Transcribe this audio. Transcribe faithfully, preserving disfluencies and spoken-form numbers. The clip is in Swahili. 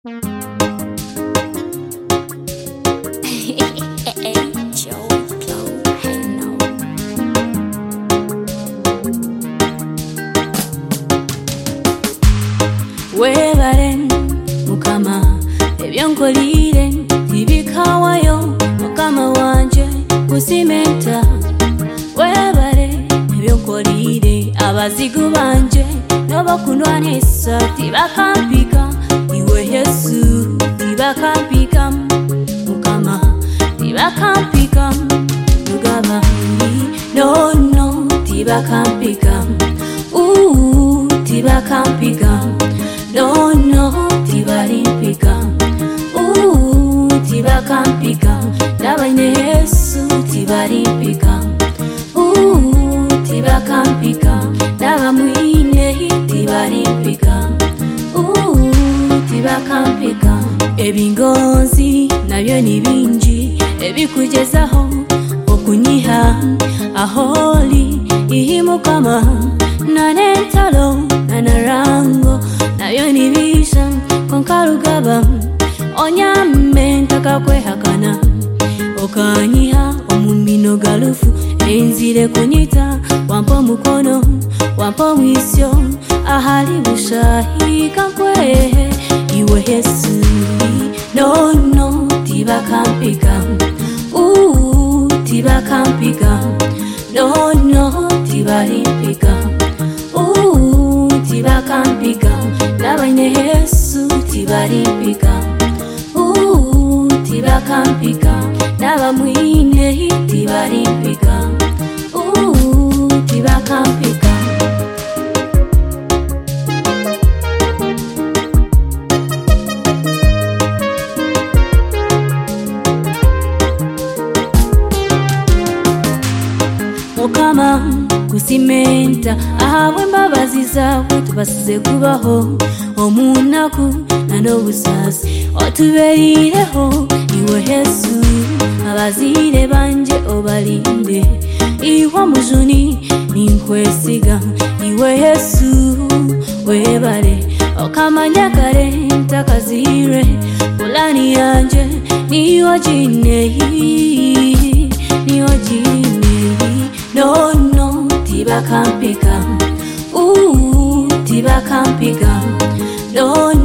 Webaren mukama ebyonkolire tibikawayo mukama wanje kusimenta. Webare ebyonkolire abazigu banje nobakunwanisa tibakampika. Iwe Yesu tibakampika mukama tibakampika. Mugaba no no tibakampika. Ooh tibakampika. No no tibalimpika. Ooh tibakampika. Nabaine Yesu tibalimpika. Ooh tibakampika. Nabamwine tibalimpika. Ooh tibakampika. Ebingonzi nabyo ni bingi ebikugezaho okunyiha aholi ihimukama nanentalo nanarango nayo nibisha konkarugaba onyame ntakakwehakana okanyiha omumino galufu enzire kunyita wampa mukono wampa mwisyo ahali bushahi kankwehe. Iwe Yesu no no tibakampika. Ooh tibakampika. No no tibalimpika. Ooh tibakampika. Nabaine Yesu tibalimpika. Ooh tibakampika. Nabamwine tibalimpika. Ooh tibakampika. Mukama kusimenta ahabwe mbabazi zawe tubasize kubaho omunaku nanobusasi otubeireho. Iwe Yesu abazire banje obalinde. Iwe mujuni ninkwesiga. Iwe Yesu webale okamanya kare ntakazire. Pulani yanje niyo jinehi niyo jinehi. No no tibakampika. Ooh tibakampika. No